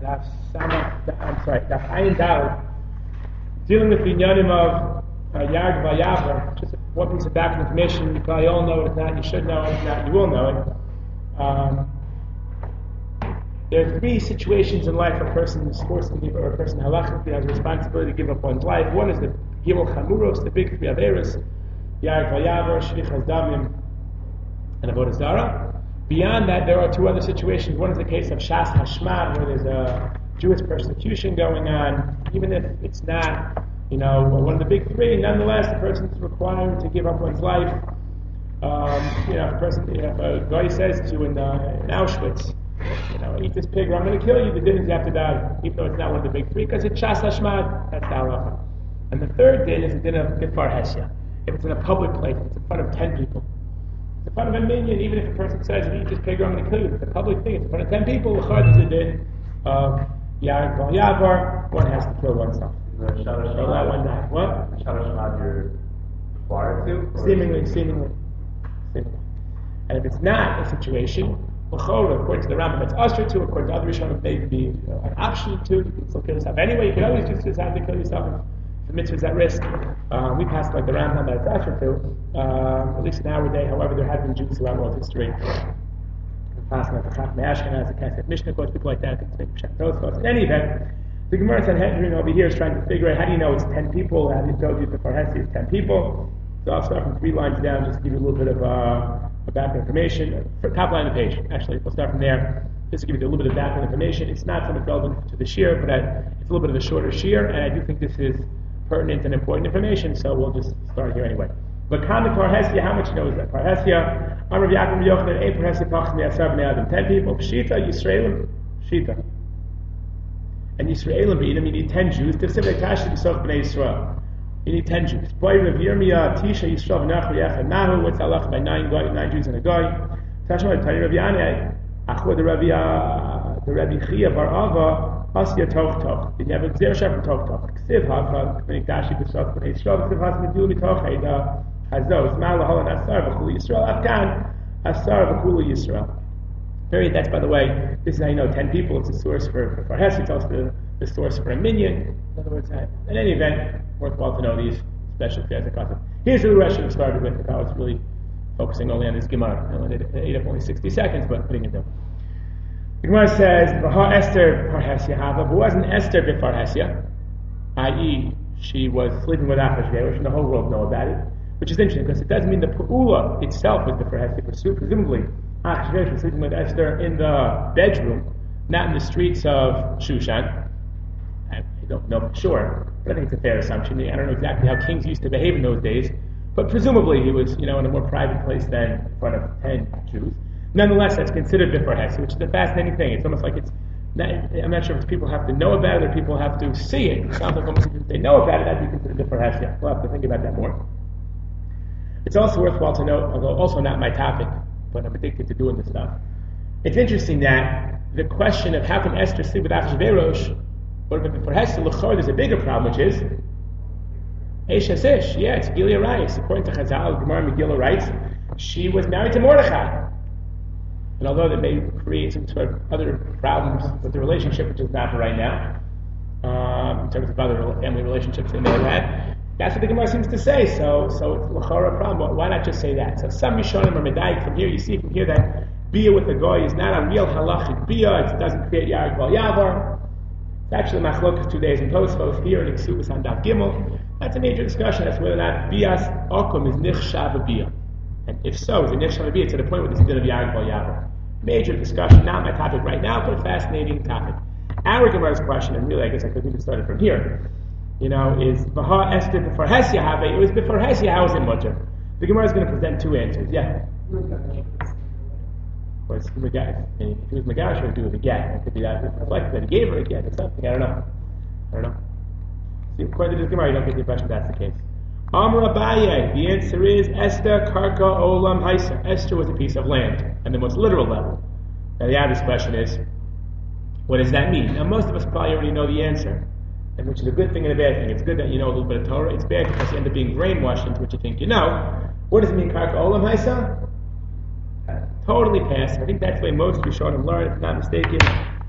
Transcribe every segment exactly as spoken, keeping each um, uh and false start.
Daf Sama, I'm sorry, Daf Ayin Dal, dealing with the inyanim of uh, Yag Vayavar. Just one piece of background information. You probably all know it. If not, you should know it. If not, you will know it. Um, there are three situations in life a person is forced to give, or a person halachically has a responsibility to give up one's life. One is the Gimel Chamuros, the big three Averos, Yag Vayavar, Shlichas Damim, and Avodah Zarah. Beyond that, there are two other situations. One is the case of Shas Hashmad, where there's a Jewish persecution going on. Even if it's not, you know, one of the big three, nonetheless, the person is required to give up one's life. Um, you know, if a person, you know, if a guy says to you in, uh, in Auschwitz, you know, eat this pig or I'm going to kill you, the din is you have to die, even though it's not one of the big three, because it's Shas Hashmad, that's the halacha. And the third din is the din of Bifar Hesya. If it's in a public place, it's in front of ten people. In front of a minion, even if a person says, if you eat this pig, I'm going to kill you, it's a public thing, it's in front of ten people, l'chad is a din of Yag Val Yavar, one has to kill oneself. The Shalosh So let one die. What? Shalosh Shemad you're required to? Seemingly, seemingly, seemingly. And if it's not a situation, l'chad, according to the Rambam, it's usher to, according to other Rishonim, it may be uh, an option to, you can still kill yourself anyway, you can always just decide to kill yourself if the mitzvah is at risk. Uh, we passed like the Rambam that it's usher to, uh, at least in our day. However, there have been Jews throughout world history. We passed like the Chachmei Ashkenaz, the Kesef Mishnah quotes, people like that, things make Pshat Tosfos. In any event, the Gemara Sanhedrin over here is trying to figure out how do you know it's ten people, how do you told you the Farhesi is ten people. So I'll start from three lines down just to give you a little bit of uh, background information. For top line of the page, actually, we'll start from there. Just to give you a little bit of background information. It's not so much relevant to the shir, but I, it's a little bit of a shorter shir, and I do think this is pertinent and important information, so we'll just start here anyway. But Kami Parhesia, how much knows that? Parhesia, Amr Yaakov Yochanan, eight Parhesia Pachmi Asar Bnei Adam, ten people. Pshita, Yisraelim, Pshita. And Yisraelim, you need ten Jews. Tifsivei Tashi B'soch Bnei Yisrael. You need ten Jews. Boy Rav Yirmiyah, Tisha, Yisrael, V'nach, V'yachad, Nahu, what's halach by nine guy, nine Jews and a guy. Tashma, Tani Rav Yaneh, Achor the Rav the Rabbi Chia Bar Ava, Asya Toch Toch. You have a Zer Shef Toch Toch. Ksiv Hacha, B'nei Tashi B'soch Bnei Yisrael, Ksiv Hacha, B'dilu Mitoch, Eida, Hazos, Ma'ala Holan Asar, V'chulu Yisrael, Afghan, Asar, V'chulu Yisrael. Period. That's, by the way, this is how you know ten people. It's a source for, for Farhes. It's also the, the source for a minion. In other words, in any event, worthwhile to know these special as a concept. Here's where the rest should have started with, if I was really focusing only on this Gemara. I only did ate up only sixty seconds, but putting it down. The Gemara says, V'ha Esther Parhesya Hava, but wasn't Esther B'Farhesya, that is, she was sleeping with Achashverosh, and the whole world know about it, which is interesting because it doesn't mean the Pu'ula itself was the Farhesya, presumably Achashverosh was sleeping with Esther in the bedroom, not in the streets of Shushan. I don't know for sure, but I think it's a fair assumption. I don't know exactly how kings used to behave in those days, but presumably he was, you know, in a more private place than in front of ten Jews. Nonetheless, that's considered Bifar Hesya, which is a fascinating thing. It's almost like it's, not, I'm not sure if people have to know about it or people have to see it. It sounds like almost if they know about it, that'd be considered Bifar Hesya. We'll have to think about that more. It's also worthwhile to note, although also not my topic, but I'm addicted to doing this stuff. It's interesting that the question of how can Esther sleep with Achashverosh, or if Bifar Hesya, l'chor, there's a bigger problem, which is Eish Hasish. Yeah, it's Gilia writes. According to Chazal, Gemara Megillah writes, she was married to Mordechai. And although that may create some sort of other problems with the relationship, which is not for right now, um, in terms of other family relationships they may have had, that's what the Gemara seems to say. So, so it's l'chora a problem. Why not just say that? So some Rishonim or Medayik from here, you see from here that bia with a goy is not a real halachic bia. It doesn't create Yag Val Yavar. It's actually machlokes two days in Tosfos here in Iksubas on Daf Gimel. That's a major discussion as to whether or not bias akum is nichshav bia. And if so, is it nichshav bia to the point where this is din of Yag Val Yavar? Major discussion, not my topic right now, but a fascinating topic. Our Gemara's question, and really I guess I could even start it from here, you know, is V'ha Esther B'far Hesya Have, it was B'far Hesya, how is it mutter? The Gemara is going to present two answers, yeah. Or it's Megash. If it was Megash, it would do with a get. It could be that it reflects that he gave her a get or something, I don't know. I don't know. See, according to this Gemara, you don't get the impression that's the case. Amr Abaye, the answer is Esther Karka Olam Haisa. Esther was a piece of land, and the most literal level. Now the obvious question is, what does that mean? Now most of us probably already know the answer, and which is a good thing and a bad thing. It's good that you know a little bit of Torah. It's bad because you end up being brainwashed into what you think you know. What does it mean, Karka Olam Haisa? Totally passive. I think that's the way most Rishonim learn, if I'm not mistaken.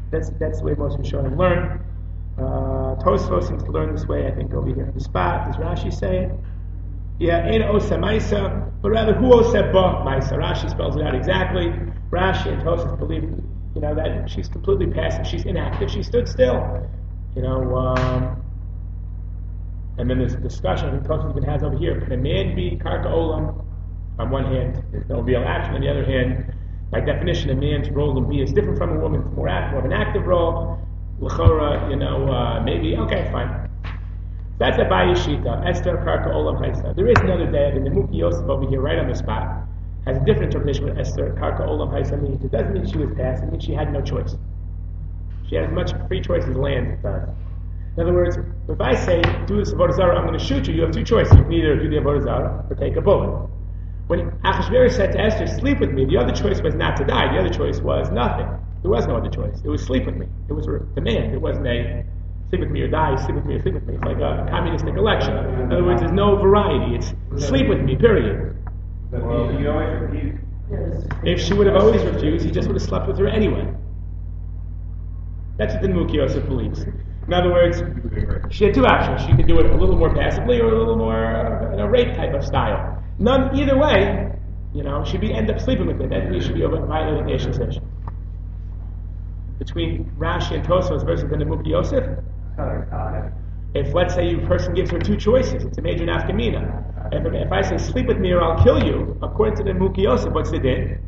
That's that's the way most Rishonim learn. Uh, Tosfos seems to learn this way. I think over here on the spot. Does Rashi say it? Yeah, ein osa maisa, but rather who osa ba maisa. Rashi spells it out exactly. Rashi and Tosfos believe, you know, that she's completely passive. She's inactive. She stood still. You know. Um, and then there's a discussion I think Tosfos even has over here. Can a man be karka olam? On one hand, there's no real action. On the other hand, by definition, a man's role in B is different from a woman's, more, act, more of an active role. L'chora, you know, uh, maybe, okay, fine. That's a Abaye Shita, Esther Karka Olam Haisa. There is another day, and the Muki Yosef over here, right on the spot, has a different interpretation of what Esther Karka Olam Haisa means. It doesn't mean she was passed, it means she had no choice. She had as much free choice as land does. In other words, if I say, do this Avodah Zarah, I'm going to shoot you, you have two choices. You can either do the Avodah Zarah or take a bullet. When Achashverosh said to Esther, sleep with me, the other choice was not to die. The other choice was nothing. There was no other choice. It was sleep with me. It was a demand. It wasn't a sleep with me or die, sleep with me or sleep with me. It's like a communistic election. In other words, there's no variety. It's sleep with me, period. Well, you always repeat. If she would have always refused, he just would have slept with her anyway. That's what the Muki Yosef believes. In other words, she had two options. She could do it a little more passively or a little more uh, in a rape type of style. None, either way, you know, she'd be end up sleeping with him. That he should be violating the Nation session. Between Rashi and Tosfos versus the Muki Yosef, if let's say a person gives her two choices, it's a major nafkamina. If, if I say sleep with me or I'll kill you, according to the Muki Yosef, what's the din?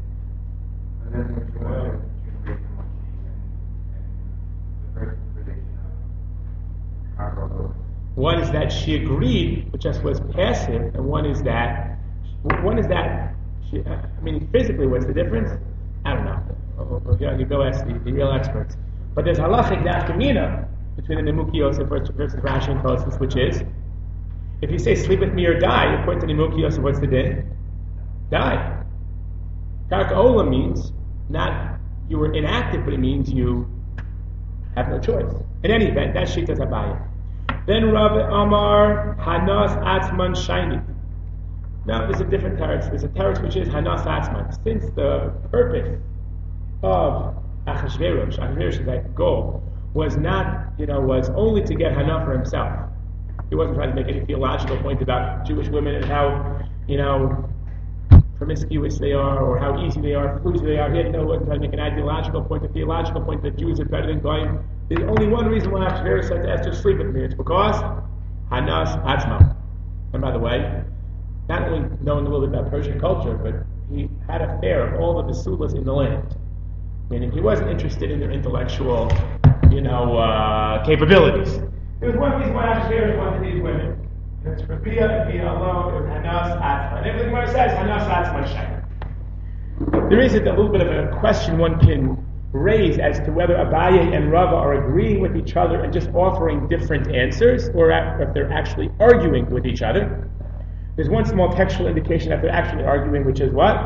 One is that she agreed, but just was passive, and one is that one is that she, I mean, physically, what's the difference? I don't know. You go ask the, the real experts. But there's halachic nafkamina between the Muki Yosef versus Rashi and Tosfos, which is, if you say sleep with me or die, according to the Muki Yosef, what's the din? Die. Karka Ola means not you were inactive, but it means you have no choice. In any event, that's Shita's Abaye. Then Rav Amar Hanas Atzman Shaini. Now there's a different teretz. There's a teretz which is Hanas Atzman. Since the purpose of Achashverosh, Achashverosh's goal was not, you know, was only to get Hana for himself. He wasn't trying to make any theological point about Jewish women and how, you know, promiscuous they are or how easy they are, how easy they are. He had no, wasn't trying to make an ideological point, a theological point that Jews are better than Goyim. There's only one reason why Achashverosh said to Esther, sleep with me. It's because Hanas Atzma. And by the way, not only knowing a little bit about Persian culture, but he had a fair of all the basulas in the land. Meaning he wasn't interested in their intellectual, you know, uh, capabilities. There was one reason why Achashverosh wanted these women. It's for Bia and Bia alone. It was Hanas Atzma. And everything where it says Hanas Atzma Shem. There is a little bit of a question one can raise as to whether Abaye and Rava are agreeing with each other and just offering different answers, or if they're actually arguing with each other. There's one small textual indication that they're actually arguing, which is what?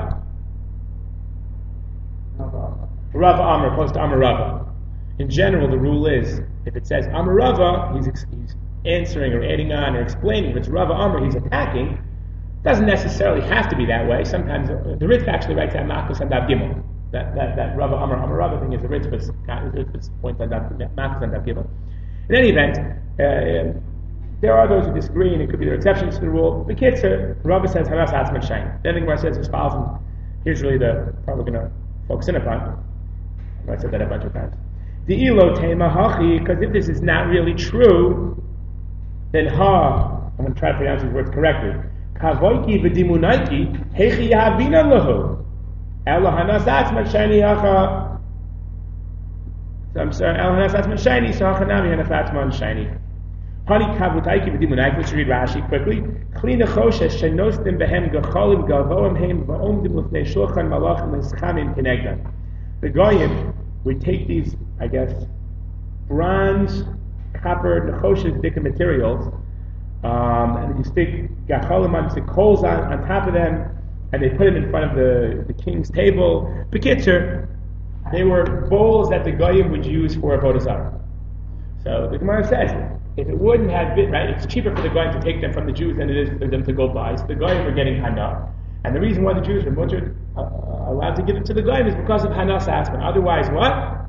Rava Amar opposed to Amar Rava. In general, the rule is, if it says Amar Rava, he's, he's answering or adding on or explaining. If it's Rava Amar, he's attacking. It doesn't necessarily have to be that way. Sometimes the Ritva actually writes that Makos and Dav Gimel. That that that Rava Amar Amar Rava thing is the Ritva's Ritva's point on Dav Makos and Dav Gimel. In any event, uh, there are those who disagree, and it could be there are exceptions to the rule. The Kitzur, Rava says Hanas Atzman Shain. Then the Gemara says as follows, and here's really the part we're going to focus in upon. I said that a bunch of times. The ilo tema hachi, because if this is not really true, then ha, I'm going to try to pronounce these words correctly. Kavoiki v'dimunaiki hechi yahavina lahu. Ela hanas atzman shani hacha. I'm sorry, Ela hanas atzman shani, so hacha nami hanas atzman shani. Hani kavutaiki v'dimunaiki, let's read Rashi quickly. Kli nechoshes shenostim behem gacholim gavoim heim va'omdim lefnei shulchan malachim l'schamim kenegdan. The Goyim would take these, I guess, bronze, copper, nechoshes, different materials, um, and you stick gacholim on, stick coals on, on top of them, and they put them in front of the, the king's table. Bekitzer, they were bowls that the Goyim would use for avodah zarah. So the Gemara says, if it wouldn't have been, right, it's cheaper for the Goyim to take them from the Jews than it is for them to go buy. So the Goyim were getting hana. And the reason why the Jews were mutter, uh, allowed to give it to the Goyim is because of Hanas Atzman. Otherwise, what?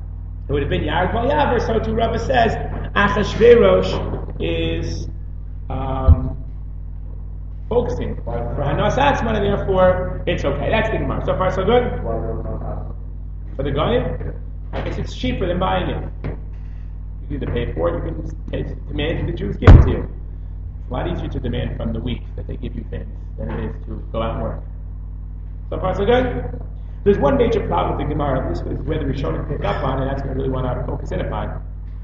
it would have been Yarek Val Yaver. So too Rava says Achashverosh is um, focusing for Hanas Atzman, and therefore it's okay. That's the Gemara. So far, so good. For the Goyim, I guess it's cheaper than buying it. You can either pay for it, you can take, demand that the Jews give it to you. It's a lot easier to demand from the weak that they give you things than it is to go out and work. So far, so good. There's one major problem with the Gemara. This is where the Rishonim pick up on, and that's what I really want to focus in upon.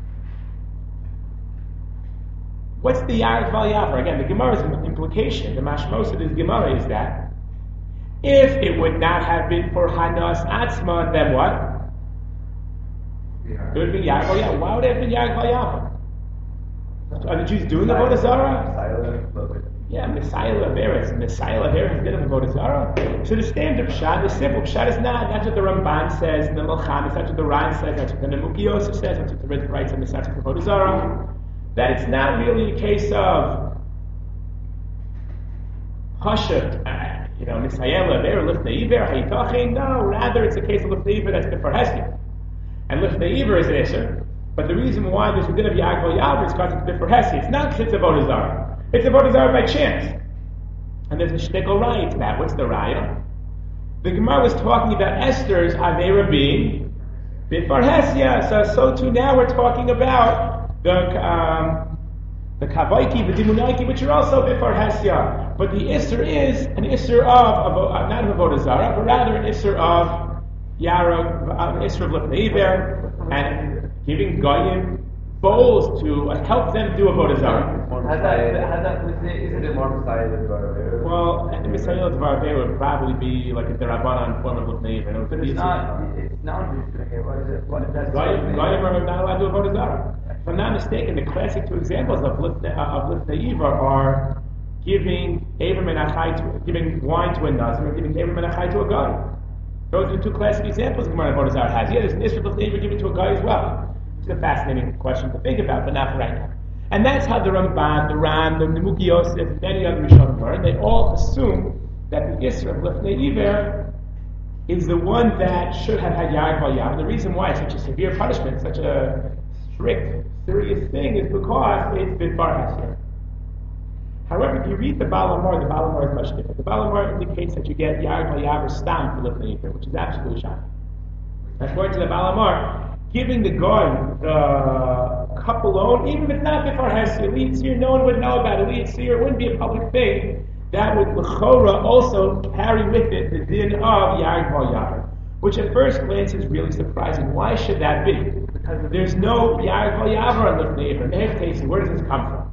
What's the Yarek Val Yaver? Again, the Gemara's implication, the mashmos of this Gemara is that if it would not have been for Hanas Atzma, then what? It would have been Yarek Val Yaver. Why would it have been Yarek Val Yaver? Are the Jews doing the Avodah Zarah? Yeah, Messiah Laveris. Messiah Laveris did a Avodah Zarah. So the standard pshat, the simple pshat is not. That's what the Ramban says, the Malcham, that's what the Ran says, that's what the Nemuki Yosef says, that's what the Ritz writes in the Masechet of Avodah Zarah. That it's not really a case of Hashut, uh, you know, Messiah Laver, Lifnei Iver, Hayitachin. No, rather it's a case of Lifnei Iver that's before Hesed. And Lifnei Iver is an Isser. But the reason why there's a bit of Yarek Val Yaver is because it's before Hesed. It's not because it's Avodah Zarah. It's Avodah Zarah by chance. And there's a shtickle raya to that. What's the raya? The Gemara was talking about Esther's Avera being before Hesed. So, so too now we're talking about the um, the Kavaiki, the Dimunaiki, which are also before Hesed. But the Isser is an Isser of, of uh, not of Avodah Zarah, but rather an Isser of Yarek, an Isser of Lifnei Iver, and giving Goyim bowls to uh, help them do Avodah Zarah. Has that, has that, isn't it more Messiah than Dvar? Well, and the Messiah of Dvar would probably be like a Derabanan form of Lifnei Iver. But it's not, it's not, what is it? What is that? Goyim are not allowed to do Avodah Zarah. If I'm not mistaken, the classic two examples of Lifnei uh, of Lifnei Iver are giving Avram and Achai to, giving wine to a Nazir, or giving Avram and Achai to a guy. Those are the two classic examples the Gemara Avodah Zarah has. Yeah, there's an Isra Lifnei Iver given to a guy as well. It's a fascinating question to think about, but not for right now. And that's how the Ramban, the Ran, the Nemuki Yosef, and many other Rishonim learn. They all assume that the Isra of Lifnei Iver is the one that should have had Yarek Val Yaver. The reason why it's such a severe punishment, such a strict, serious thing, is because it's been far Hesed. However, if you read the Baal HaMaor, the Baal HaMaor is much different. The Baal HaMaor indicates that you get Yarek Val Yaver stam for Lifnei Iver, which is absolutely shocking. According to the Baal HaMaor, giving the guy the cup alone, even if it's not before Hesed, Elite Seer, no one would know about it. Elite Seer, it wouldn't be a public thing. That would l'chora also carry with it the din of Yarek Val Yaver, which at first glance is really surprising. Why should that be? Because there's no Yarek Val Yaver on Lifnei Iver. Where does this come from?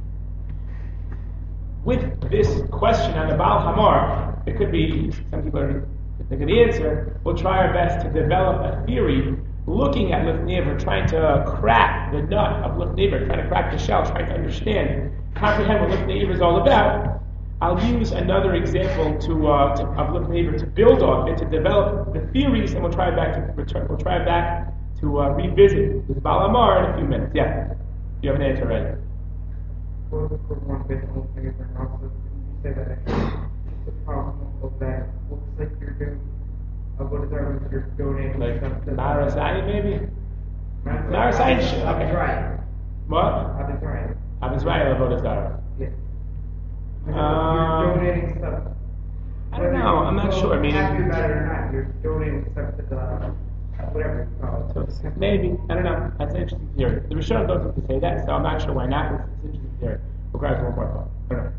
With this question on the Baal HaMaor, it could be, some people are thinking the answer. We'll try our best to develop a theory looking at Lifnei Iver, trying to crack the nut of Lifnei Iver, trying to crack the shell, trying to understand, comprehend what Lifnei Iver is all about. I'll use another example to, uh, to of Lifnei Iver to build off it, to develop the theories, and we'll try back to return. We'll try back to uh, revisit this Baal HaMaor in a few minutes. Yeah, you have an answer, right? For one bit, one thing is also, you say that the problem of that looks like you're doing. Uh, what is that? You're donating Like stuff to Marasai, maybe? Marasai. Marasai, okay. Right. What? I've been right. I'm Israel Avodah Zarah. Yeah. Um, You're donating stuff. I don't know. I'm not sure. Meaning, Happy about it or not, you're donating stuff to the whatever you call it. so maybe I don't know. That's an interesting theory. The Rishonim don't have to say that, so I'm not sure why not. But it's an interesting theory. Requires one more thought. I don't know.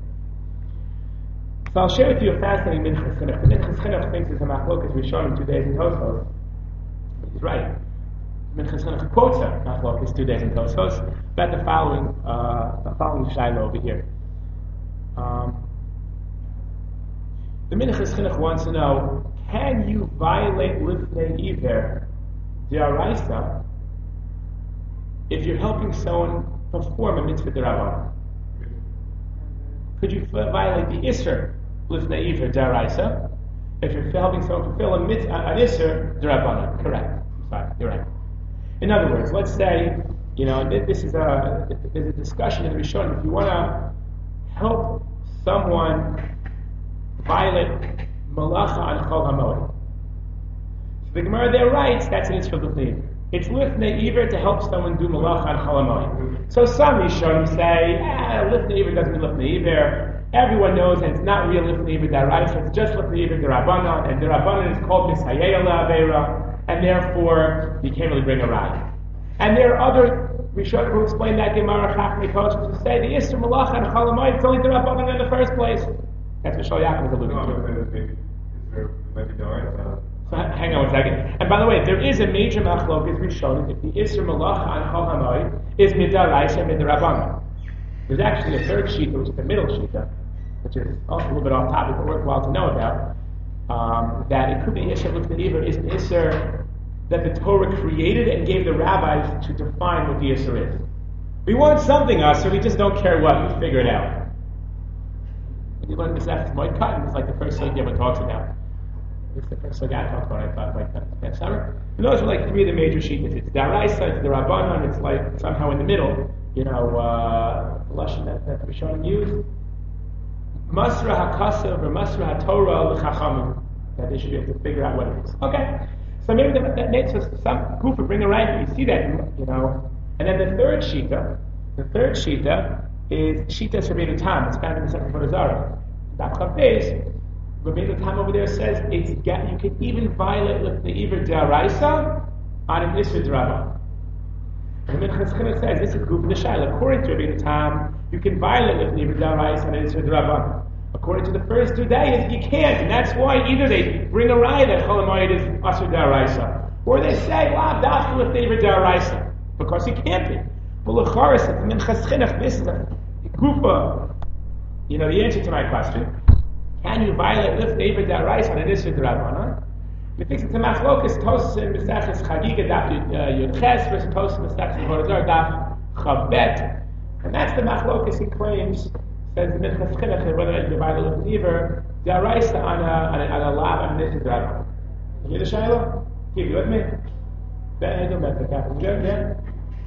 So I'll share with you a fascinating Minchas Chinuch. The Minchas Chinuch thinks it's a machlokas Rishonim two days in Tosfos. He's right. Minchas Chinuch quotes a machlokas two days in Tosfos about the following, uh, the following shaila over here. Um, the Minchas Chinuch wants to know: can you violate Lifnei Iver d'oraisa if you're helping someone perform a mitzvah d'Rabbanan? Could you violate the Isser Lifnei Iver d'oraisa if you're helping someone fulfill a mitzvah, an Isser d'Rabbanan? Correct. I'm sorry, you're right. In other words, let's say, you know, this is a there's a discussion in the Rishonim. If you want to help someone violate malacha on Chol HaMoed, so the Gemara there writes that's an Isser Lifnei Iver. It's lifnei iver to help someone do malacha on chalamoid. So some Rishonim say, ah, lifnei iver doesn't mean lifnei iver. Everyone knows that it's not real lifnei iver daraisa, it's just lifnei iver derabanan, and derabanan is called misayeh la'avera, and therefore you can't really bring a raya. And there are other Rishonim who explain that Gemara Chachmei Kodesh who say the Isser Malacha and Chalamoid, it's only derabanan in the first place. That's what Shal Yaakov is alluding to. So hang on one second. And by the way, there is a major machlokas Rishonim if the Isser Malacha and Chalamoid is midaraisa and midarabanan. There's actually a third shita, which is the middle shita, which is also a little bit off topic, but worthwhile to know about. Um, that it could be Isser Lifnei Iver is an Isser that the Torah created and gave the rabbis to define what the Isser is. We want something, us, so we just don't care what. You figure it out. When you learn this after Moed Katan, it's like the first thing everyone talks about. It's the first thing I talked about, I thought, like that, that summer. And those are like three of the major sheets. It's Daraisa, it's the Rabbanon, it's like somehow in the middle, you know, uh, the Lashon that, that Rishonim used. Masra HaKasav or Masra HaTorah L'Chachamim. That they should be able to figure out what it is. Okay. So maybe that, that makes us some kufa bring a right. You see that, you know. And then the third shita, the third shita is shita Rabbeinu Tam. It's found in the Sefer Avodah Zarah. Daf Chav Beis. Rabbeinu Tam over there says it's you can even violate lifnei iver daraisa on an isur draba. And Minchas Chinuch says this is kufa the shaila. According to Rabbeinu Tam, you can violate lifnei iver daraisa on an isur draba. According to the first two days, you can't, and that's why either they bring a raya that cholamoid is asur daraisa, or they say, "Wow, dafka lifnei iver daraisa," because it can't be. Well, lecharis, it's Minchas Chinuch. This is a kufa. You know the answer to my question: can you violate lifnei iver daraisa on an isur d'rabbanan? We think it's a machlokas Tosas in Mesachos Chagiga daf Yud Ches versus Tosas in Mesachos Avodah Zarah daf Chav Bet, and that's the machlokas he claims. Says the Minchas Chinuch whether you violate lifnei iver daraisa on a on a, on a lab on an isur d'rabbanan. You hear the shaila? Keep you with me? Yeah.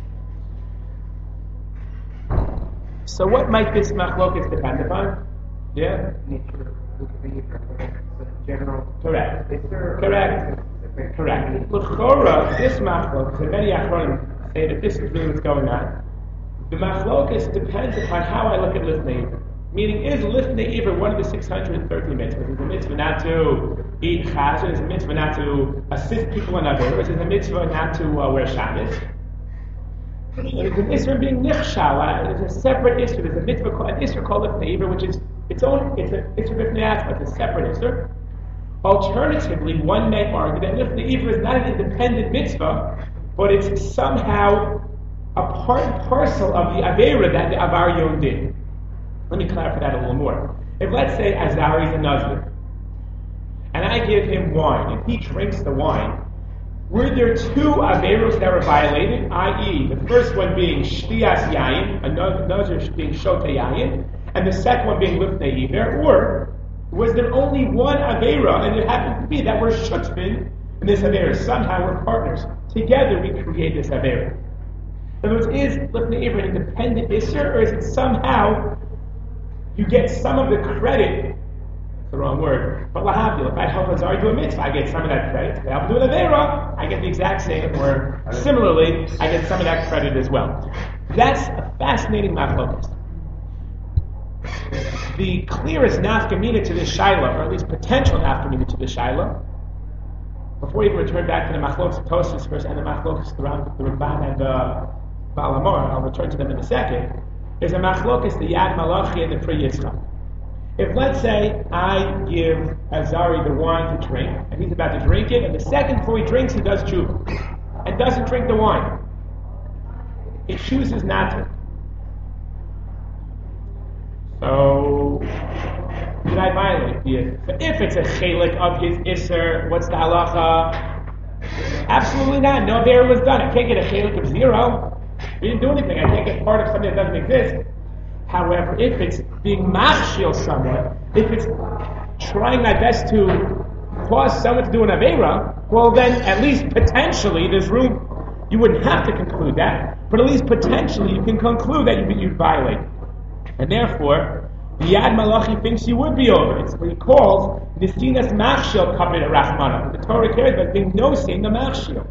So what might this machlokas depend upon? Yeah? Nature of the general. Correct. Is there Correct. Correct. L'chora, this machlokas, and many achronim say that this is really what's going on. The machlokas depends upon how I look at lifnei iver. Meaning, is lifnei iver one of the six hundred thirty mitzvahs? Is a mitzvah not to eat chazan? Is a mitzvah not to assist people in avera? Is a mitzvah not to uh, wear Shabbos? There's an isra being nichshal. There's a separate isra. There's a mitzvah called an isra called lifnei iver, which is its own. It's a isra b'fnei atzma. It's a separate isra. Alternatively, one may argue that lifnei iver is not an independent mitzvah, but it's somehow a part and parcel of the avera that the avar yom did. Let me clarify that a little more. If let's say Azari is a nazir, and I give him wine, and he drinks the wine, were there two averos that were violated, that is, the first one being shtiyas yayin, another nazir being shota yayin, and the second one being lifnei iver, or was there only one avera, and it happened to be that we're shutfin in this avera? Somehow we're partners. Together we create this avera. In other words, is lifnei iver an independent isser, or is it somehow you get some of the credit? That's the wrong word. But lahavdil, if I help Azar do a mitzvah, I get some of that credit. If I help do an avera, I get the exact same, or similarly, I get some of that credit as well. That's a fascinating machlokas. The clearest nafkamina to this shaila, or at least potential nafkamina to this shaila, before we even return back to the machlokas of Tosfos first and the machlokas around the Ramban and the Baal HaMaor, I'll return to them in a second, is a machlokas, the Yad Malachi and the Pri Yitzchak. If, let's say, I give Azari the wine to drink, and he's about to drink it, and the second before he drinks, he does tshuva, and doesn't drink the wine. He chooses not to. So, did I violate the Isser? So if it's a chelik of his Isser, what's the halacha? Absolutely not. No avera was done. I can't get a chelik of zero. We didn't do anything. I can't get part of something that doesn't exist. However, if it's being machshil someone, if it's trying my best to cause someone to do an avera, well then, at least potentially, there's room. You wouldn't have to conclude that, but at least potentially you can conclude that you, you violate. And therefore, the Yad Malachi thinks you would be over. It's what he calls Nesinas Machshil Kabed Rachmana. The Torah cares about being no sin the Machshil.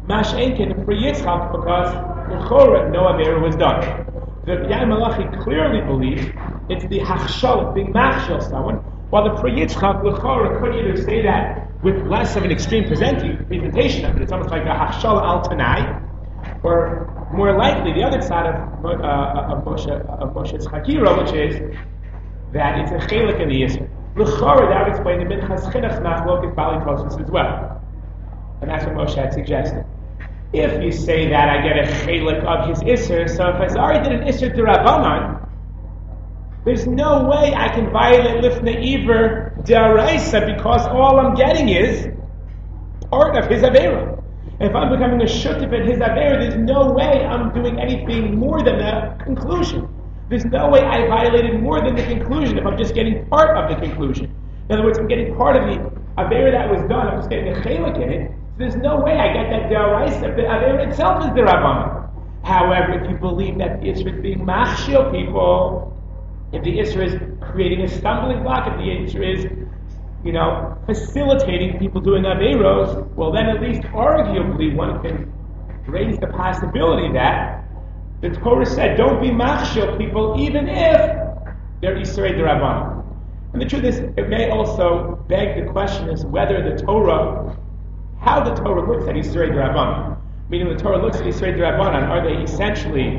Mash Enkin for Yitzchak because L'chora no Avera was done. The Yair Malachi clearly believed it's the Hachshal, being Machshal someone, while the Pri Yitzchak L'chora could either say that with less of an extreme presenting presentation of it. It's almost like a Hachshal al Tanai, or more likely the other side of, uh, of Moshe of Moshe's Chakira, which is that it's a chelik in the Yisr. L'chora, that would explain the Minchas Chinuch Machlok is Bali Kosos as well. And that's what Moshe had suggested. If you say that, I get a chelik of his Isser, so if I already did an Isser D'Rabbanan, there's no way I can violate Lifnei Iver D'Araisa because all I'm getting is part of his Avera. If I'm becoming a Shutif in his Avera, there's no way I'm doing anything more than the conclusion. There's no way I violated more than the conclusion if I'm just getting part of the conclusion. In other words, I'm getting part of the Avera that was done, I'm just getting a chelik in it. So there's no way I get that D'Araisa. The Avera itself is D'Rabbanan. However, if you believe that the Isra is being Machshil people, if the Isra is creating a stumbling block, if the Isra is, you know, facilitating people doing Averos, well then at least arguably one can raise the possibility that the Torah said, don't be Machshil people even if they're Yisrei D'Rabbanan. And the truth is, it may also beg the question is whether the Torah, how the Torah looks at Yisrei D'Rabbanan. Meaning the Torah looks at Yisrei D'Rabbanan, are they essentially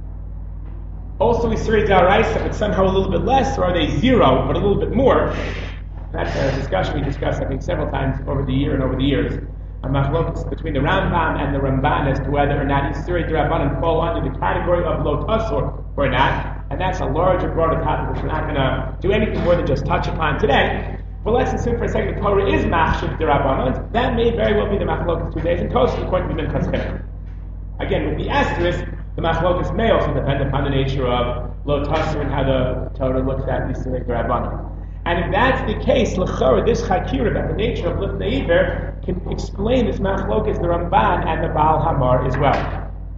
also Yisrei D'Araisa, but somehow a little bit less, or are they zero, but a little bit more? That's a discussion we discussed, I think, several times over the year and over the years. A machlokes between the Rambam and the Ramban as to whether or not Yisrei D'Rabbanan fall under the category of Lo Tasor or not. And that's a larger, broader topic which we're not going to do anything more than just touch upon today. But let's assume for a second the Torah is Machshir D'Rabbanan. That may very well be the machlokes two days in Tosfos according to the Minchas Chinuch. Again, with the asterisk, the machlokes may also depend upon the nature of Lo Tasor and how the Torah looks at Yisrei D'Rabbanan. And if that's the case, l'chora, this chakira about the nature of Lifnei Iver can explain this machlokes, the Ramban and the Baal Hamar as well.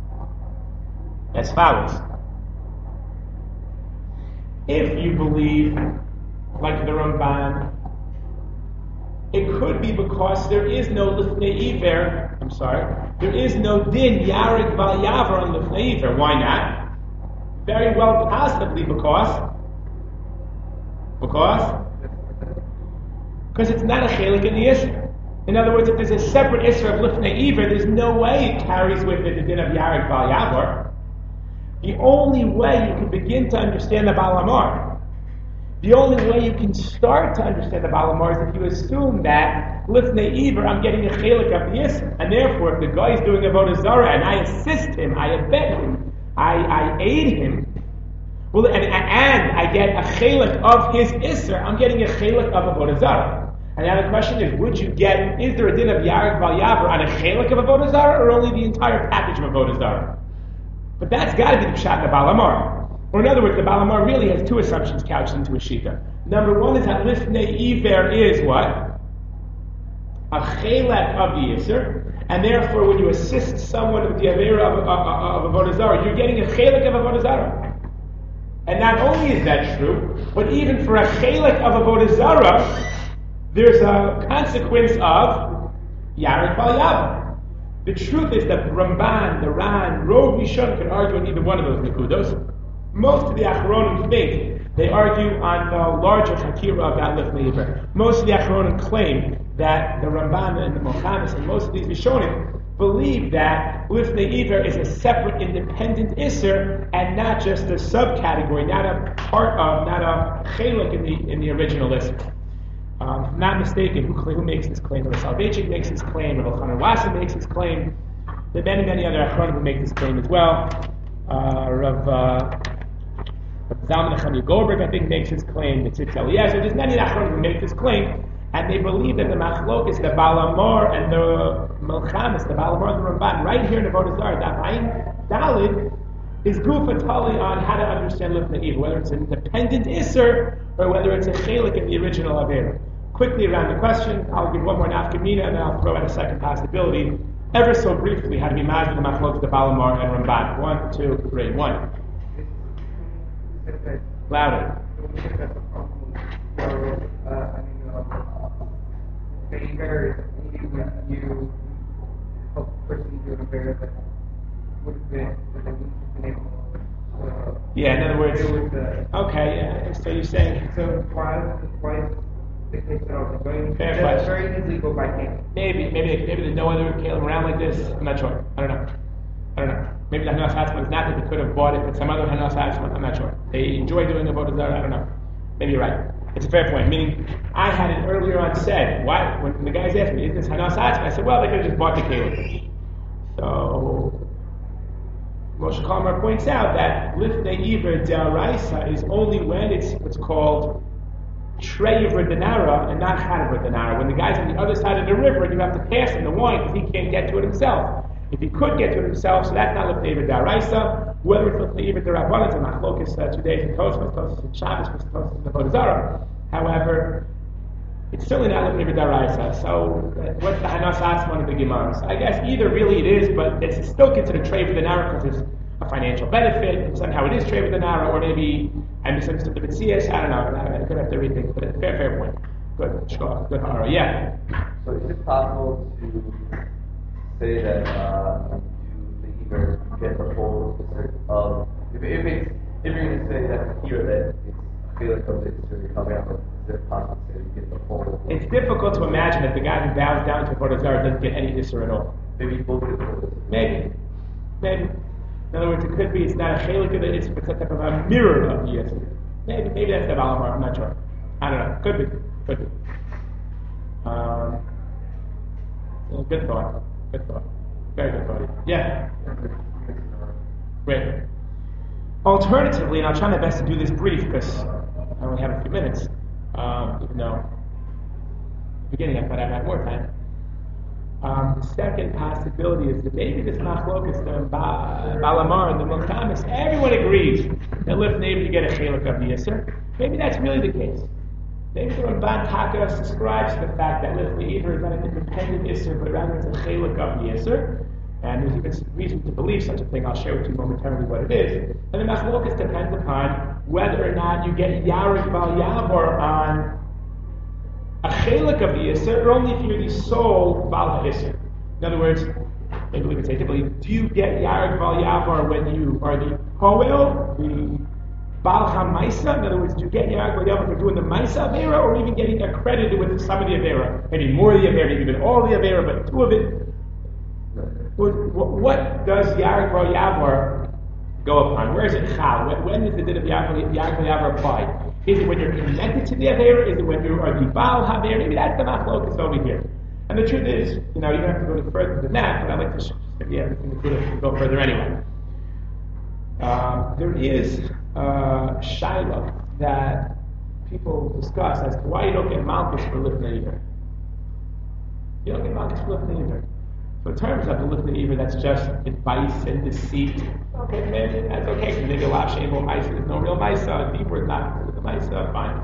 As follows. If you believe, like the Ramban, it could be because there is no Lifnei Iver, I'm sorry, there is no din Yarig Val Yavar on Lifnei Iver. Why not? Very well possibly because Because? Because it's not a chelik in the Isra. In other words, if there's a separate Isra of Lifnei Iver, there's no way it carries with it the din of Yarig Val Yavar. The only way you can begin to understand the Baal Hamar, the only way you can start to understand the Baal Hamar is if you assume that Lifnei Iver, I'm getting a chelik of the Isra. And therefore, if the guy is doing Avodah Zarah and I assist him, I abet him, I, I aid him, well, and, and I get a chelik of his Isser, I'm getting a chelik of Avodah Zarah. And now the question is, would you get, is there a din of Yarig Val Yavar on a chelik of Avodah Zarah, or only the entire package of Avodah Zarah? But that's got to be the pshat in the Baal Hamar. Or in other words, the Baal Hamar really has two assumptions couched into a shita. Number one is that Lifnei Iver is what? A chelik of the Isser. And therefore, when you assist someone with the Avera of, of, of, of Avodah Zarah, you're getting a chelik of Avodah Zarah. And not only is that true, but even for a chelik of Avodah Zarah, there's a consequence of Yarig Val Yavar. The truth is that Ramban, the Ran, Rov Rishon can argue on either one of those nekudos. Most of the Achronim think they argue on the larger Chakira about Lifnei Iver. Most of the Achronim claim that the Ramban and the Mochamis and most of these Rishonim believe that Lifnei Iver is a separate, independent Isser and not just a subcategory, not a part of, not a chelik in the in the original Isser. Um, if I'm not mistaken, who, who makes this claim? Rav Soloveitchik makes this claim, Rav Elchanan Wasser makes this claim, there are many, many other Achronim who make this claim as well. Uh, Rav uh, Zalman Nechemia Goldberg, I think, makes this claim, the Tzitz Eliezer, there's many Achronim who make this claim. And they believe that the machlokes, the Baal Hamar and the Melchamis, the Baal Hamar and the Ramban, right here in the Avodah Zarah, Daf Ayin Dalid, is gufa tali on how to understand Lifnei Iver, whether it's an independent Isser or whether it's a chelik in the original Avera. Quickly around the question, I'll give one more nafkamina and then I'll throw out a second possibility. Ever so briefly, how to be mad with the machlokes, the Baal Hamar and Ramban. One, two, three. One. Louder. Favor you, you help person doing a bear that would have been that they wouldn't have been able to uh, Yeah, in other words, deal with the okay, yeah, so you're saying, so why why is the case at all? Going Fair just question. very easily go by hand. maybe, maybe, maybe there's no other Kalim around like this, I'm not sure, I don't know, I don't know. Maybe the Hanas Hatzman is not that they could have bought it, but some other Hanas Hatzman, I'm not sure. They enjoy doing the Avodah Zarah, I don't know. Maybe you're right. It's a fair point, meaning, I had it earlier on said, why, when the guys asked me, is this Hanas Hatzman? I said, well, they could have just bought the Kalim. So, Moshe Kalmar points out that Lifnei Iver De'araisa is only when it's what's called Treyver Denara and not Chanaver Denara. When the guy's on the other side of the river and you have to pass him the wine because he can't get to it himself. If he could get to it himself, so that's not Lifnei Iver De'araisa. Whether it's Lifnei Iver De'Rabbanan, it's a machlokes uh, two days in Tosfos, Tosfos in Shabbos, Tosfos in the Avodah Zarah. However, it's certainly not Lifnei Iver De'Araisa. So, uh, what's the Hanas Atzman of the Gemara? So I guess either really it is, but it's still considered Treyver Denara because it's a financial benefit, and somehow it is Treyver Denara, or maybe I misunderstood the Mitzias, I don't know, I could have to rethink, but it's a fair, fair point. Good, shkoch, good hara, yeah. So is it possible to say that uh, you either get the whole of if, if it's if you're going to say that here that it's a feeling of it to come out, is it possible to say you get the whole? It's difficult to imagine that the guy who bows down to Avodah Zarah doesn't get any Isser at all. Maybe both of it. Maybe, maybe. In other words, it could be it's not a chelik of the Isser, but it's a type of a mirror of the Isser. Maybe, maybe that's the Balamar. I'm not sure. I don't know. Could be, could be. Um, yeah, good thought. Good thought. Very good thought. Yeah. Great. Alternatively, and I'll try my best to do this brief because I only have a few minutes, um, even though at the beginning I thought I'd have more time. Um, the second possibility is that maybe this machlokas, the ba- Balamar and the Milchamis, everyone agrees that Lifnei Iver you get a chelik of the Yisr. Maybe that's really the case. Maybe the Ramban Taka subscribes to the fact that Lifnei Iver is not an independent Yisr, but rather it's a chelik of the Yisr. And there's even reason to believe such a thing. I'll share with you momentarily what it is. And the machlokas depends upon whether or not you get Yarig Bal Yavor on a chelik of the Yisr, or only if you're the sole Bal HaYisr. In other words, maybe we can say differently, do you get Yarig Bal Yavor when you are the Poel, the Bal HaMaisa? In other words, do you get Yarig Bal Yavor for doing the Maisa Avera, or even getting accredited with some of the Avera? Maybe more of the Avera, maybe even all the Avera, but two of it. What does Yarig Bal Yavor go upon? Where is it Chal? When does the din of Yarig Bal Yavor apply? Is it when you're connected to the Avera? Is it when you are the Baal HaAvera? Maybe that's the machlokas over here. And the truth is, you know, you don't have to go any further than that, but I'd like to just give you everything to go further anyway. Uh, there is a shaila that people discuss as to why you don't get malchus for Lifnei Iver. You don't get malchus for Lifnei Iver. So in terms of the Lifnei Iver, that's just advice and deceit. Okay, maybe that's okay, because maybe a lot of shameful Maisa, there's no real Maisa, deeper is not with the Maisa, fine.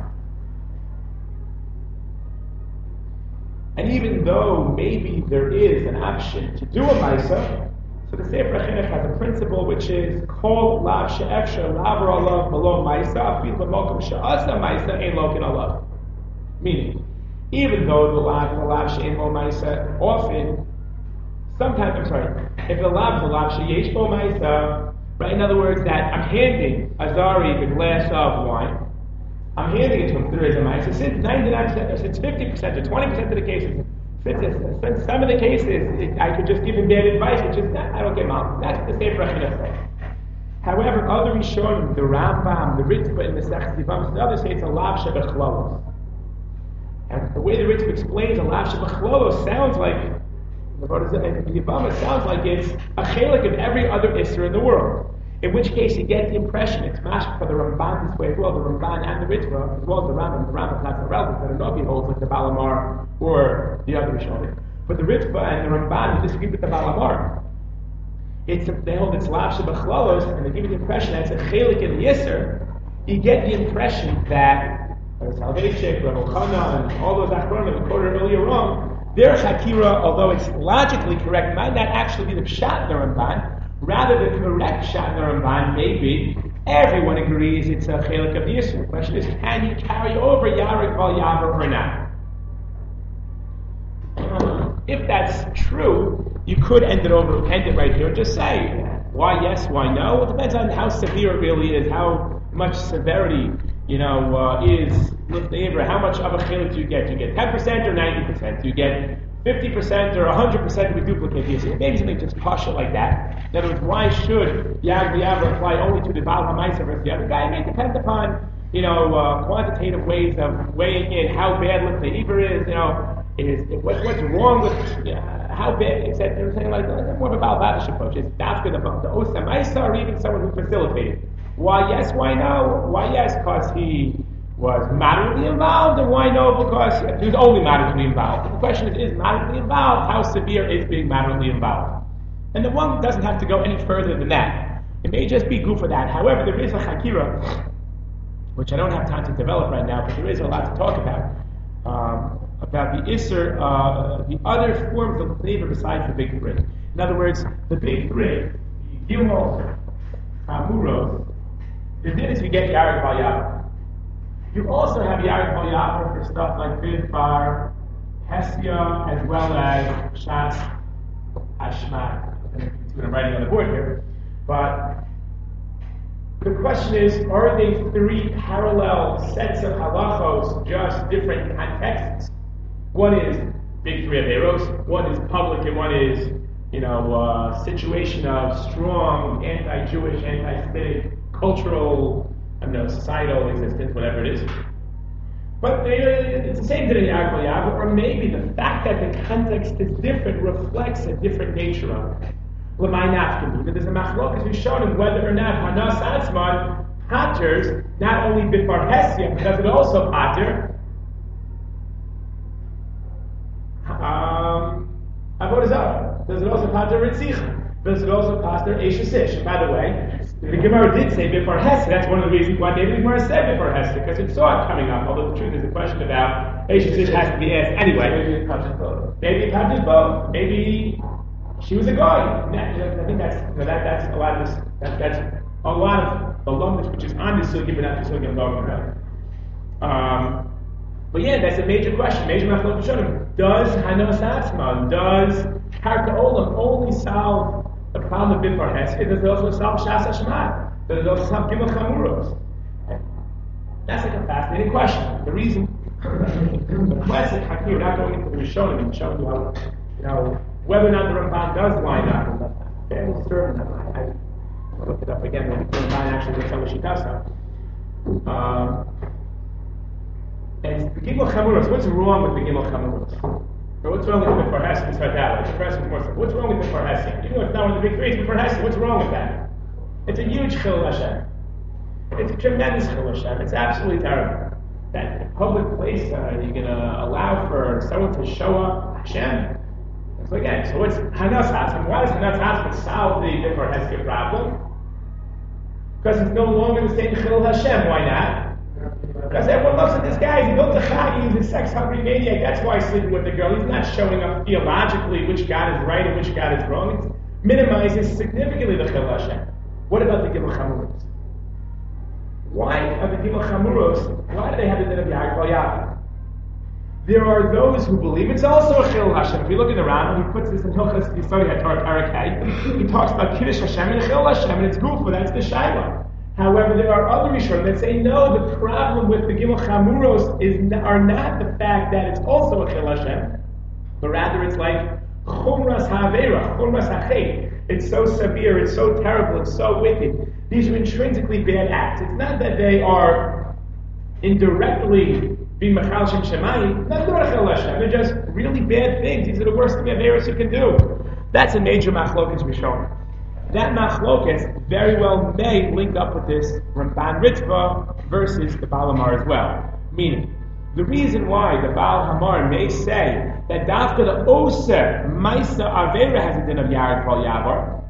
And even though maybe there is an option to do a Maisa, so the Sefer HaChinuch has a principle which is called Lav She'efsha Lavar Alav Below Maisa Afil B'Mokum She'asa Maisa Ein Lokin Alav. Meaning, even though the Lav the Lav She'en Lo Maisa often, sometimes, I'm sorry, if the Lav the Lav She'yesh Bo Maisa, right? In other words, that I'm handing Azari the glass of wine, I'm handing it to him if there is a Maisa. Since ninety-nine percent, or since fifty percent, or twenty percent of the cases, since, since some of the cases, it, I could just give him bad advice, it's just, I don't get mal. That's what the Sefer HaChinuch says. However, other Rishonim, the Rambam, the Ritzvah, and the Sechus Yevamos, the others say it's a Lav Shebechlolos. And the way the Ritzvah explains a Lav Shebechlolos sounds like, the Yevamos sounds like it's a chelik of every other Isser in the world. In which case, you get the impression, it's mashma for the Ramban this way as well, the Ramban and the Ritzvah, as well as the Rambam. The Rambam is not so relevant, I don't know if he holds like the Balamar or the other Rishonim. But the Ritzvah and the Ramban disagree with the Balamar. It's, they hold it's Lav Shebechlolos, and they give you the impression that it's a chelik in the Yisr. You get the impression that Salvation, Rav Ochana, and all those Achronim we quoted earlier on, their Shakira, although it's logically correct, might not actually be the Pshat in the Ramban. Rather, the correct Pshat in the Ramban may be, everyone agrees it's a chelik of the Yisr. The question is, can you carry over Yarig Bal Yavor or not? If that's true, you could end it over, end it right here, and just say why yes, why no. It depends on how severe it really is, how much severity, you know, uh, is with the Ibra. How much of a chilik do you get? Do you get ten percent or ninety percent? Do you get fifty percent or one hundred percent? We duplicate these. Maybe something just partial like that. In other words, why should Yag V'Yavra apply only to the Baal HaMaisa versus the other guy? It may depend upon, you know, uh, quantitative ways of weighing in how bad look the Ibra is, you know, is, what, what's wrong with, uh, how bad, et cetera. Saying like, that's more of a Baal Badish approach. It's that's good about the Osa Maisa or even someone who facilitated. Why yes, why no? Why yes, because he was moderately involved, and why no, because he was only moderately involved. The question is, is moderately involved? How severe is being moderately involved? And the one doesn't have to go any further than that. It may just be good for that. However, there is a Hakira, which I don't have time to develop right now, but there is a lot to talk about, um, about the Isser, uh, the other forms of flavor besides the big three. In other words, the big three, the Gimel, Chamuros, the din is you get Yared Bal Yavar. You also have Yared Bal Yavar for stuff like Bidbar, Hesia, as well as Shas Ashmat. I'm writing on the board here. But the question is, are they three parallel sets of halachos, just different contexts? One is big three averos, one is public, and one is, you know, uh, situation of strong anti-Jewish, anti-Semitic, cultural, I don't know, societal existence, whatever it is. But they, it's the same thing in Yaakov Yaakov, or maybe the fact that the context is different reflects a different nature of it. L'may nafka. There's a machlokas we've shown him whether or not Hanas Atzman patters not only bifar hesia, but does it also patter um, avodah zarah? Does it also patter ritzicha? Does it also pater eishasish? And by the way, the Gemara did say bifar hesia. That's one of the reasons why maybe the Gemara said bifar hesia, because it saw it coming up. Although the truth is, a question about eishasish has to be asked anyway. Maybe it touches both. Maybe it touches both. Maybe she was a guy. I think that's you know, that that's a lot of this. That, that's a lot of the language which is on the sugi, but not the sugi I'm talking about. Um, but yeah, that's a major question. Major machlok b'shonim. Does Hanos Atzman, does Karka Olam only solve the problem of Bifar Hesia? Does it also solve Shas Hashmat? Does it also solve Gimel Chamuros? That's like a fascinating question. The reason, the classic Hakim, we're not going into the Rishonim and showing you how, you know, whether or not the Ramban does line up. I'm fairly certain. I, I I'll look it up again. When the Ramban actually looks at what she does now. Um, and the Gimel Chamuros, what's wrong with the Gimel Chamuros? Or what's wrong with Bifar Hesia? Let's start that way. Let's first more so. What's wrong with Bifar Hesia? Even though it's not one of the big three, it's Bifar Hesia. What's wrong with that? It's a huge chil Hashem. It's a tremendous chil Hashem. It's absolutely terrible. That in a public place, uh, you're going to allow for someone to show up Hashem. So again, so what's Hanas Hatzman? Why does Hanas Hatzman solve the Bifar Hesia problem? Because it's no longer the same chil Hashem. Why not? Because everyone looks at this guy, he built a chag, he's a sex-hungry maniac, that's why he's sleeping with the girl. He's not showing up theologically which God is right and which God is wrong. It minimizes significantly the Chil Hashem. What about the Gimel Chamuros? Why are the Gimel Chamuros, why do they have the din of Yaakov Bal Yavar? There are those who believe it's also a Chil Hashem. If you look in the Ram, he puts this in Hilchas Yisod HaTorah, he talks about Kiddush Hashem and Chil Hashem, and it's good for that's the Shaila. However, there are other Rishonim that say, no, the problem with the Gimel Chamuros is n- are not the fact that it's also a Chil Hashem, but rather it's like Chumras HaAvera, Chumras HaChet. It's so severe, it's so terrible, it's so wicked. These are intrinsically bad acts. It's not that they are indirectly being Machal Shem Shemayim, not a Chil Hashem. They're just really bad things. These are the worst thing Averos you can do. That's a major machlokas Rishonim. That machlokas very well may link up with this Ramban Ritva versus the Baal Hamar as well. Meaning, the reason why the Baal Hamar may say that Dafka the Oser Maisa Avera has a din of Yared Bal Yavar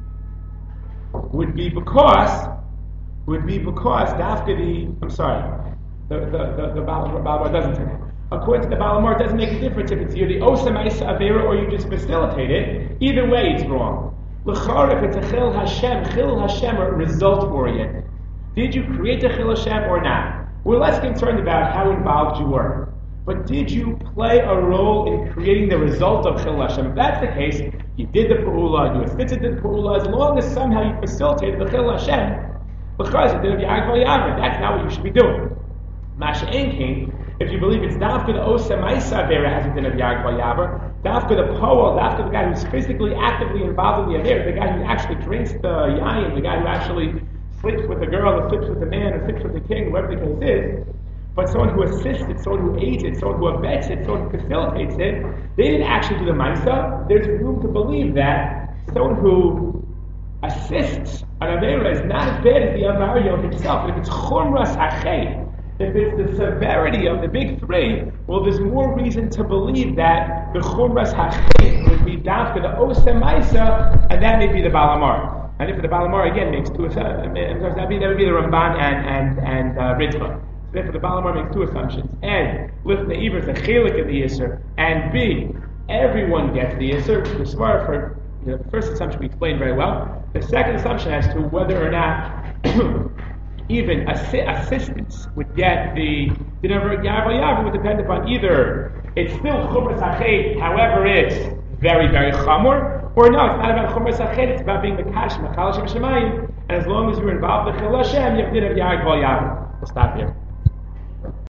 would be because would be because Dafka the I'm sorry the the the, the Baal Hamar doesn't say that. According to the Baal Hamar, it doesn't make a difference if it's either the Oser Maisa Avera or you just facilitate it. Either way, it's wrong. L'char, if it's a Chil Hashem, Chil Hashem are result-oriented. Did you create a Chil Hashem or not? We're less concerned about how involved you were. But did you play a role in creating the result of Chil Hashem? If that's the case, you did the Pa'ula, you assisted the Pa'ula, as long as somehow you facilitated the Chil Hashem, because you did the Yag V'Yavra. That's not what you should be doing. Masha Enkin, if you believe it's Dafka the Osa Maisa Avera has a din of Yag V'Yavra, Dafka the Poel, Dafka the guy who's physically, actively involved in the Avera, the guy who actually drinks the Yayin, the guy who actually sleeps with the girl, or sleeps with the man, or sleeps with the king, whatever the case is, but someone who assists it, someone who aids it, someone who abets it, someone who facilitates it, they didn't actually do the Maisa. There's room to believe that someone who assists an Avera is not as bad as the Avaryo himself. If it's Chumras HaChay, if it's the severity of the big three, well, there's more reason to believe that the Chumras HaChay would be Dafka the Osa Maisa, and that may be the Balamar. And if the Balamar again makes two, that would be, that would be the Ramban and and and uh, Ritva. So therefore, the Balamar makes two assumptions: A, Lifnei Iver is a chelik of the Yisr, and B, everyone gets the Yisr. The Svara for you know, the first assumption we explained very well. The second assumption as to whether or not even assi- assistance would get the the number of Yav Yav would depend upon either it's still Chumras HaChay, however it's very very chamor, or no, it's not about Chumras HaChay, it's about being the Kash, Machal Shem Shemayim, and as long as you're involved with Chil Hashem, you have to have Yav Yav. We'll stop here.